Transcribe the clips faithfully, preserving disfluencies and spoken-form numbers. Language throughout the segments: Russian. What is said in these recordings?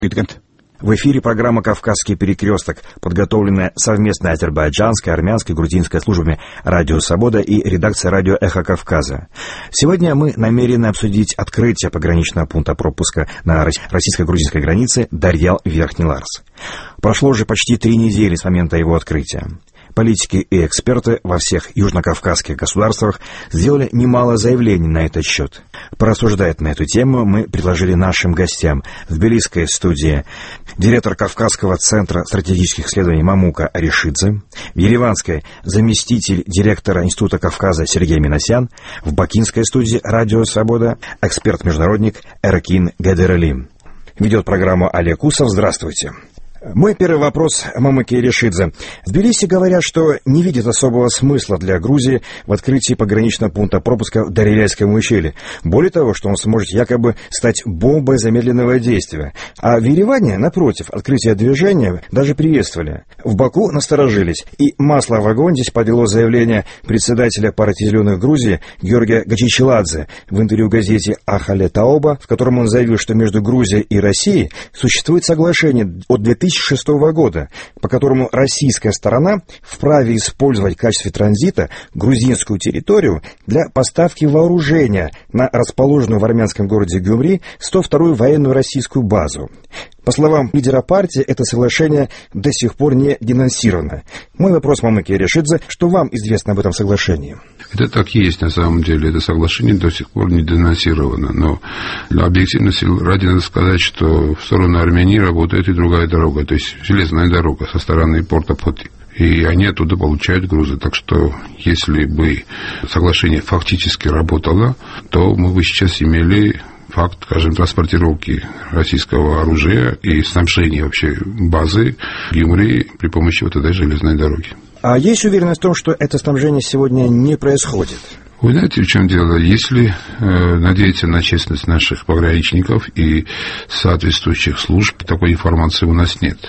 В эфире программа «Кавказский перекресток», подготовленная совместно азербайджанской, армянской, грузинской службами «Радио Свобода» и редакцией «Радио Эхо Кавказа». Сегодня мы намерены обсудить открытие пограничного пункта пропуска на российско-грузинской границе Дарьял-Верхний Ларс. Прошло уже почти три недели с момента его открытия. Политики и эксперты во всех южнокавказских государствах сделали немало заявлений на этот счет. Порассуждать на эту тему мы предложили нашим гостям в тбилисской студии директор Кавказского центра стратегических исследований Мамука Аришидзе, в ереванской заместитель директора Института Кавказа Сергей Минасян, в бакинской студии «Радио Свобода» эксперт-международник Эркин Гедерали. Ведет программу Олег Усов. Здравствуйте. Мой первый вопрос Мамуке Аришидзе. В Тбилиси говорят, что не видят особого смысла для Грузии в открытии пограничного пункта пропуска в Дарьяльском ущелье. Более того, что он сможет якобы стать бомбой замедленного действия. А в Ереване, напротив, открытие движения даже приветствовали. В Баку насторожились. И масло в огонь здесь подлило заявление председателя партии «Зеленых» Грузии Георгия Гачичеладзе в интервью газете «Ахале Таоба», в котором он заявил, что между Грузией и Россией существует соглашение от две тысячи шестого года, по которому российская сторона вправе использовать в качестве транзита грузинскую территорию для поставки вооружения на расположенную в армянском городе Гюмри сто вторую военную российскую базу. По словам лидера партии, это соглашение до сих пор не денонсировано. Мой вопрос Мамуке Аришидзе, что вам известно об этом соглашении? Это так и есть на самом деле. Это соглашение до сих пор не денонсировано. Но для объективности ради надо сказать, что в сторону Армении работает и другая дорога, то есть железная дорога со стороны порта Поти. И они оттуда получают грузы. Так что, если бы соглашение фактически работало, то мы бы сейчас имели факт, скажем, транспортировки российского оружия и снабжения вообще базы Гюмри при помощи вот этой железной дороги. А есть уверенность в том, что это снабжение сегодня не происходит? Вы знаете, в чем дело? Если э, надеяться на честность наших пограничников и соответствующих служб, такой информации у нас нет,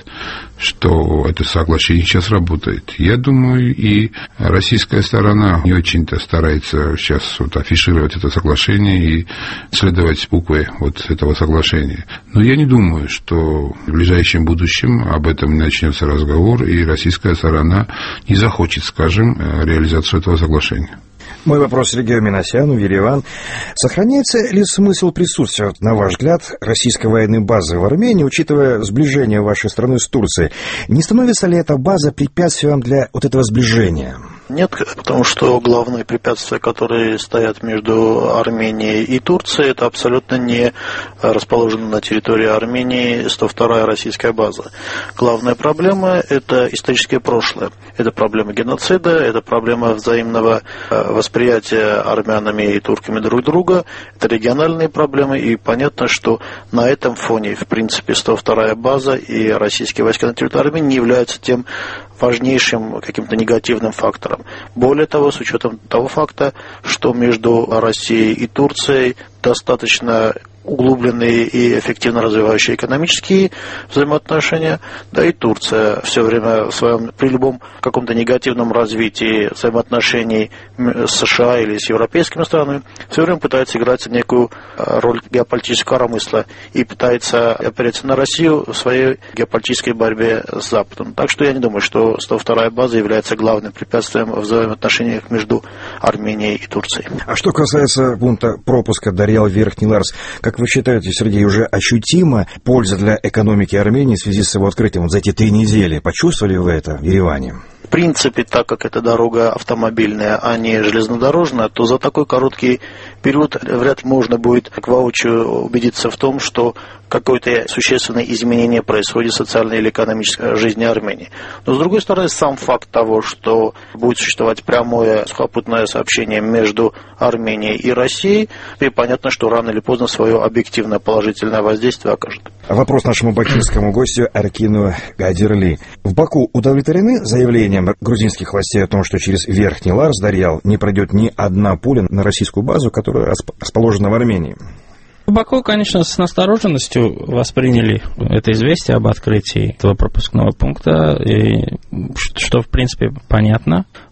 что это соглашение сейчас работает. Я думаю, и российская сторона не очень-то старается сейчас вот афишировать это соглашение и следовать букве вот этого соглашения. Но я не думаю, что в ближайшем будущем об этом начнется разговор, и российская сторона не захочет, скажем, реализацию этого соглашения. Мой вопрос Сергею Минасяну, Ереван. Сохраняется ли смысл присутствия, на ваш взгляд, российской военной базы в Армении, учитывая сближение вашей страны с Турцией? Не становится ли эта база препятствием для вот этого сближения? Нет, потому что главные препятствия, которые стоят между Арменией и Турцией, это абсолютно не расположена на территории Армении сто вторая российская база. Главная проблема – это историческое прошлое. Это проблема геноцида, это проблема взаимного восприятия армянами и турками друг друга, это региональные проблемы, и понятно, что на этом фоне, в принципе, сто вторая база и российские войска на территории Армении не являются тем важнейшим каким-то негативным фактором. Более того, с учетом того факта, что между Россией и Турцией достаточно углубленные и эффективно развивающие экономические взаимоотношения, да и Турция все время в своем, при любом каком-то негативном развитии взаимоотношений с США или с европейскими странами, все время пытается играть некую роль геополитического коромысла и пытается опереться на Россию в своей геополитической борьбе с Западом. Так что я не думаю, что сто вторая база является главным препятствием в взаимоотношениях между Арменией и Турцией. А что касается пункта пропуска Дарьял-Верхний Ларс, как вы считаете, Сергей, уже ощутима польза для экономики Армении в связи с его открытием вот за эти три недели? Почувствовали вы это в Ереване? В принципе, так как это дорога автомобильная, а не железнодорожная, то за такой короткий период вряд ли можно будет к воочию убедиться в том, что какое-то существенное изменение происходит в социальной или экономической жизни Армении. Но, с другой стороны, сам факт того, что будет существовать прямое сухопутное сообщение между Арменией и Россией, и понятно, что рано или поздно свое объективное положительное воздействие окажет. Вопрос нашему бакинскому гостю Эркину Гедерали. В Баку удовлетворены заявлением грузинских властей о том, что через Верхний Ларс, Дарьял, не пройдет ни одна пуля на российскую базу, которая расположена в Армении? В Баку, конечно, с настороженностью восприняли это известие об открытии этого пропускного пункта, и, что, в принципе, понятно,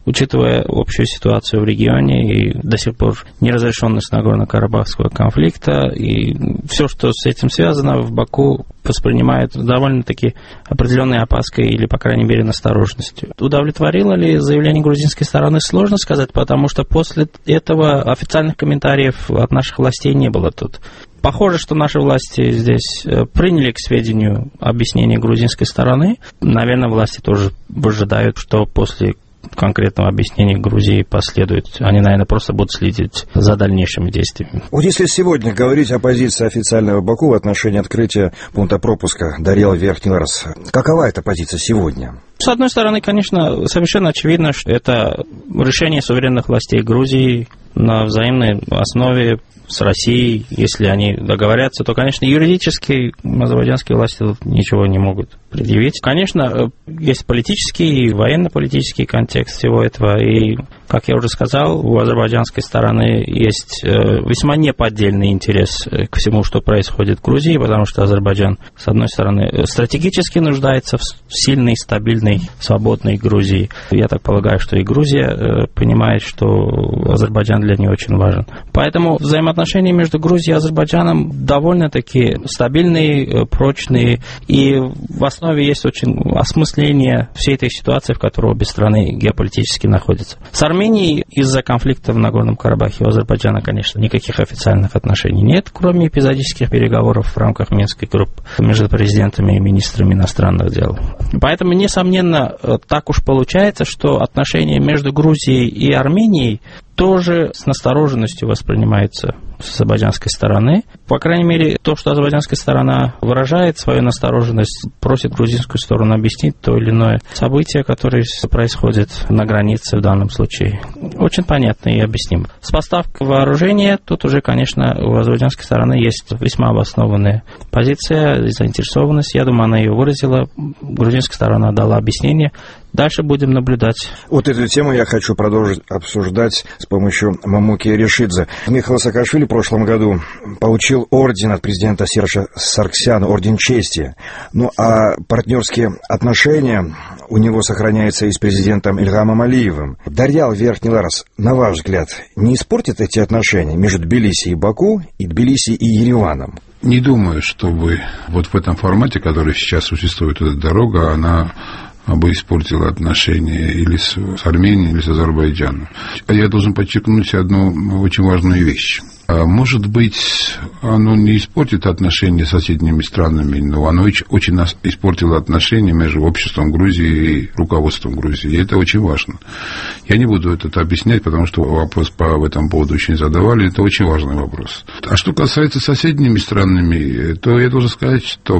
учитывая общую ситуацию в регионе и до сих пор неразрешенность Нагорно-Карабахского конфликта и все, что с этим связано, в Баку воспринимают довольно-таки определенной опаской или, по крайней мере, настороженностью. Удовлетворило ли заявление грузинской стороны, сложно сказать, потому что после этого официальных комментариев от наших властей не было тут. Похоже, что наши власти здесь приняли к сведению объяснение грузинской стороны. Наверное, власти тоже ожидают, что после конкретного объяснения Грузии последует. Они, наверное, просто будут следить за дальнейшими действиями. Вот если сегодня говорить о позиции официального Баку в отношении открытия пункта пропуска Дарьял-Верхний Ларос, какова эта позиция сегодня? С одной стороны, конечно, совершенно очевидно, что это решение суверенных властей Грузии на взаимной основе с Россией. Если они договорятся, то, конечно, юридически азербайджанские власти тут ничего не могут предъявить. Конечно, есть политический и военно-политический контекст всего этого, и, как я уже сказал, у азербайджанской стороны есть весьма неподдельный интерес к всему, что происходит в Грузии, потому что Азербайджан, с одной стороны, стратегически нуждается в сильной, стабильной, свободной Грузии. Я так полагаю, что и Грузия понимает, что Азербайджан для нее очень важен. Поэтому взаимоотношения между Грузией и Азербайджаном довольно-таки стабильные, прочные, и в основе есть очень осмысление всей этой ситуации, в которой обе страны геополитически находятся. С Арменией из-за конфликта в Нагорном Карабахе у Азербайджана, конечно, никаких официальных отношений нет, кроме эпизодических переговоров в рамках Минской группы между президентами и министрами иностранных дел. Поэтому, несомненно, так уж получается, что отношения между Грузией и Арменией тоже с настороженностью воспринимается с азербайджанской стороны. По крайней мере, то, что азербайджанская сторона выражает свою настороженность, просит грузинскую сторону объяснить то или иное событие, которое происходит на границе в данном случае. Очень понятно и объяснимо. С поставкой вооружения тут уже, конечно, у азербайджанской стороны есть весьма обоснованная позиция и заинтересованность. Я думаю, она ее выразила. Грузинская сторона дала объяснение. Дальше будем наблюдать. Вот эту тему я хочу продолжить обсуждать с помощью Мамуки Аришидзе. Михаил Саакашвили в прошлом году получил орден от президента Сержа Саргсяна, орден чести. Ну а партнерские отношения у него сохраняются и с президентом Ильхамом Алиевым. Дарьял-Верхний Ларос, на ваш взгляд, не испортит эти отношения между Тбилиси и Баку и Тбилиси и Ереваном? Не думаю, чтобы вот в этом формате, который сейчас существует, эта дорога, она бы испортила отношения или с, с Арменией, или с Азербайджаном. Я должен подчеркнуть одну очень важную вещь. Может быть, оно не испортит отношения с соседними странами, но оно очень испортило отношения между обществом Грузии и руководством Грузии. И это очень важно. Я не буду это объяснять, потому что вопрос по этому поводу очень задавали. Это очень важный вопрос. А что касается соседними странами, то я должен сказать, что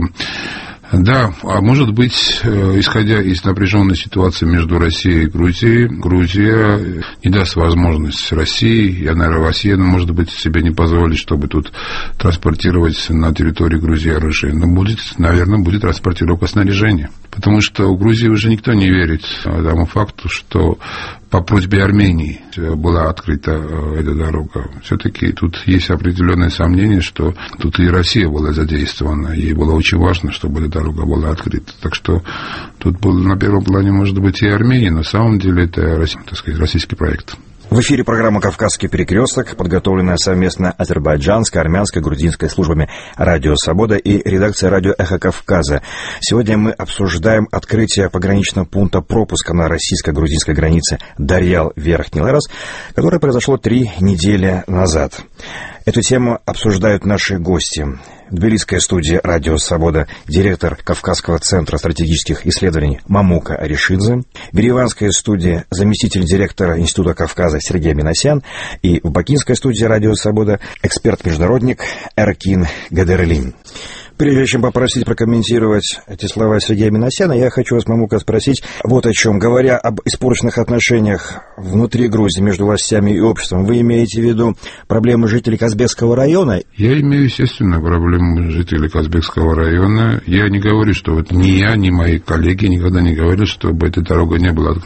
да, а может быть, исходя из напряженной ситуации между Россией и Грузией, Грузия не даст возможность России, я, наверное, Россия, может быть, себе не позволит, чтобы тут транспортировать на территории Грузии оружие. Но будет, наверное, будет транспортировка снаряжения. Потому что у Грузии уже никто не верит тому факту, что по просьбе Армении была открыта эта дорога. Все-таки тут есть определенное сомнение, что тут и Россия была задействована. Ей было очень важно, чтобы эта дорога была открыта. Так что тут был на первом плане, может быть, и Армения, но на самом деле это, так сказать, российский проект. В эфире программа «Кавказский перекресток», подготовленная совместно азербайджанской, армянской, грузинской службами «Радио Свобода» и редакцией «Радио Эхо Кавказа». Сегодня мы обсуждаем открытие пограничного пункта пропуска на российско-грузинской границе Дарьял-Верхний Ларос, которое произошло три недели назад. Эту тему обсуждают наши гости. В тбилисской студии «Радио Свобода» директор Кавказского центра стратегических исследований Мамука Аришидзе, в ереванской студии заместитель директора Института Кавказа Сергей Минасян и в бакинской студии «Радио Свобода» эксперт-международник Эркин Гадерлин. Прежде чем попросить прокомментировать эти слова Сергея Минасяна, я хочу вас, Мамука, спросить вот о чем. Говоря об испорченных отношениях внутри Грузии между властями и обществом, вы имеете в виду проблемы жителей Казбекского района? Я имею, естественно, проблемы жителей Казбекского района. Я не говорю, что вот ни я, ни мои коллеги никогда не говорили, чтобы эта дорога не была открыта.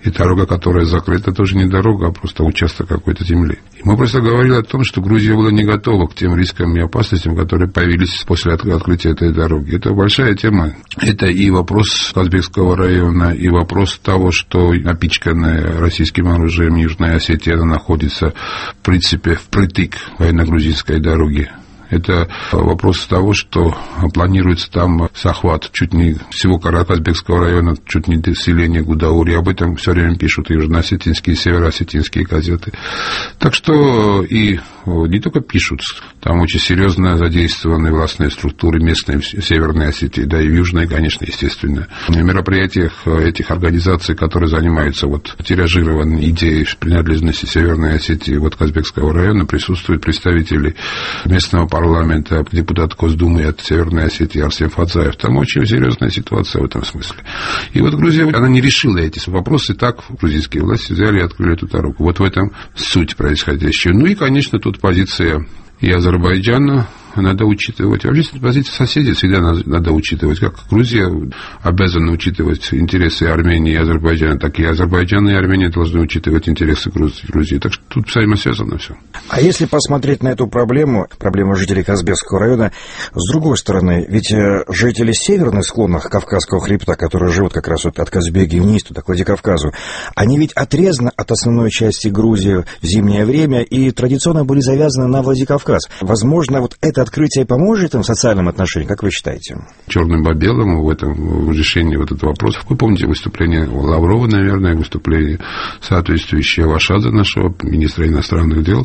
И дорога, которая закрыта, тоже не дорога, а просто участок какой-то земли. И мы просто говорили о том, что Грузия была не готова к тем рискам и опасностям, которые появились после открытия этой дороги. Это большая тема. Это и вопрос Казбекского района, и вопрос того, что напичканная российским оружием Южная Осетия, она находится, в принципе, впритык военно-грузинской дороги. Это вопрос того, что планируется там захват чуть не всего Казбекского района, чуть не до селения Гудаури. Об этом все время пишут и южноосетинские, и североосетинские газеты. Так что и не только пишут, там очень серьезно задействованы властные структуры местные в Северной Осетии, да и в Южной, конечно, естественно. В мероприятиях этих организаций, которые занимаются вот тиражированной идеей принадлежности Северной Осетии вот Казбекского района, присутствуют представители местного парламента, депутат Госдумы от Северной Осетии Арсен Фадзаев. Там очень серьезная ситуация в этом смысле. И вот Грузия, она не решила эти вопросы, так грузинские власти взяли и открыли эту дорогу. Вот в этом суть происходящего. Ну и, конечно, тут позиция и Азербайджана надо учитывать. Вообще, позиция соседей всегда надо учитывать. Как Грузия обязана учитывать интересы Армении и Азербайджана, так и Азербайджан и Армения должны учитывать интересы Грузии. Так что тут взаимосвязано все. А если посмотреть на эту проблему, проблему жителей Казбекского района, с другой стороны, ведь жители северных склонов Кавказского хребта, которые живут как раз вот от Казбеги вниз, туда, к Владикавказу, они ведь отрезаны от основной части Грузии в зимнее время и традиционно были завязаны на Владикавказ. Возможно, вот это открытие поможет им в социальном отношении, как вы считаете? Черным по белому в этом в решении вот этого вопроса. Вы помните выступление Лаврова, наверное, выступление соответствующее Вашадзе, нашего министра иностранных дел,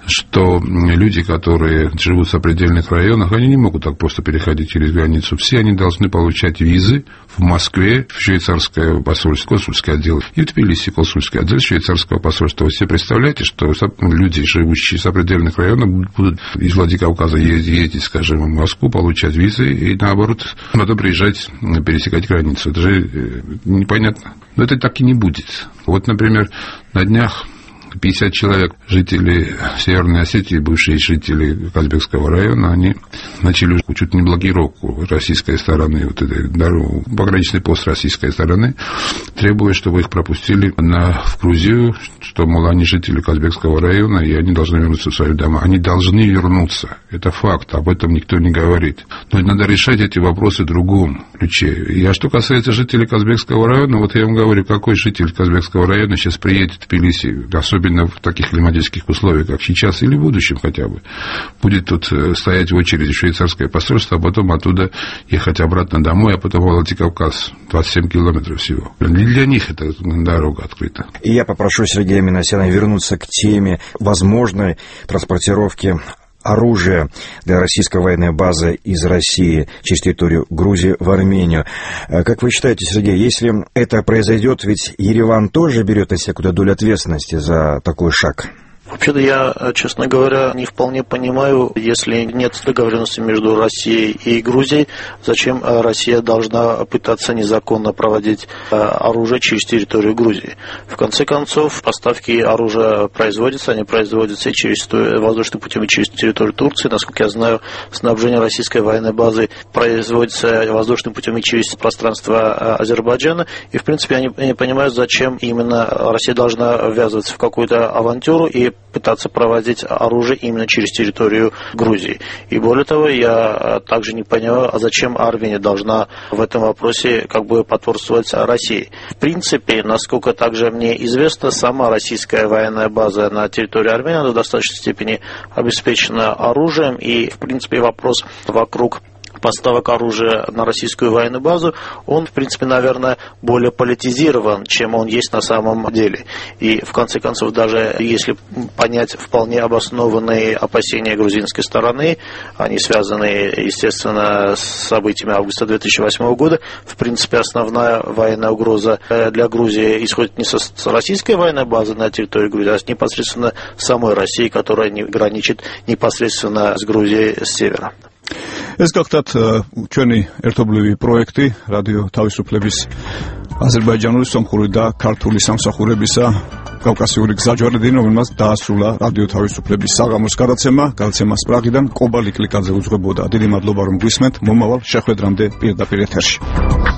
что люди, которые живут в сопредельных районах, они не могут так просто переходить через границу. Все они должны получать визы в Москве, в швейцарское посольство, консульский отдел, и в Тбилиси консульский отдел швейцарского посольства. Вы себе представляете, что люди, живущие в сопредельных районах, будут из Владикавказа ездить, скажем, в Москву, получать визы, и наоборот, надо приезжать, пересекать границу. Это же непонятно. Но это так и не будет. Вот, например, на днях пятьдесят человек, жители Северной Осетии, бывшие жители Казбекского района, они начали чуть не блокировку российской стороны, вот этой дороги, пограничный пост российской стороны, требуя, чтобы их пропустили на, в Грузию, что, мол, они жители Казбекского района, и они должны вернуться в свои дома. Они должны вернуться. Это факт, об этом никто не говорит. Но надо решать эти вопросы в другом ключе. И, а что касается жителей Казбекского района, вот я вам говорю, какой житель Казбекского района сейчас приедет в Тбилиси, особенно в таких климатических условиях, как сейчас, или в будущем хотя бы, будет тут стоять в очереди в швейцарское посольство, а потом оттуда ехать обратно домой, а потом в Владикавказ, двадцать семь километров всего. Не для них эта дорога открыта. И я попрошу Сергея Минасяна вернуться к теме возможной транспортировки оружия для российской военной базы из России через территорию Грузии в Армению. Как вы считаете, Сергей, если это произойдет, ведь Ереван тоже берет на себя куда долю ответственности за такой шаг? Вообще-то я, честно говоря, не вполне понимаю, если нет договоренности между Россией и Грузией, зачем Россия должна пытаться незаконно проводить оружие через территорию Грузии. В конце концов, поставки оружия производятся, они производятся и через воздушным путем, и через территорию Турции. Насколько я знаю, снабжение российской военной базы производится воздушным путем и через пространство Азербайджана. И, в принципе, я не, я не понимаю, зачем именно Россия должна ввязываться в какую-то авантюру и пытаться проводить оружие именно через территорию Грузии. И более того, я также не понимаю, а зачем Армения должна в этом вопросе как бы потворствовать России. В принципе, насколько также мне известно, сама российская военная база на территории Армении она в достаточной степени обеспечена оружием, и, в принципе, вопрос вокруг поставок оружия на российскую военную базу, он, в принципе, наверное, более политизирован, чем он есть на самом деле. И, в конце концов, даже если понять вполне обоснованные опасения грузинской стороны, они связаны, естественно, с событиями августа две тысячи восьмого года, в принципе, основная военная угроза для Грузии исходит не со российской военной базы на территории Грузии, а непосредственно самой России, которая граничит непосредственно с Грузией с севера. ეს გახდათ ჩვენი ერთობლივი პროექტი რადიო თავისუფლების აზერბაიჯანული, სომხური და ქართული სამსახურებისა კავკასიური გზაჯვარედინი, რომელმაც დაასრულა რადიო თავისუფლების საღამოს გადაცემა, გადაცემას პრაღიდან კობალი კლიკაძე უძღვებოდა. დიდი მადლობა რომ გვისმენთ. მომავალ შეხვედრამდე პირდაპირ ეთერში.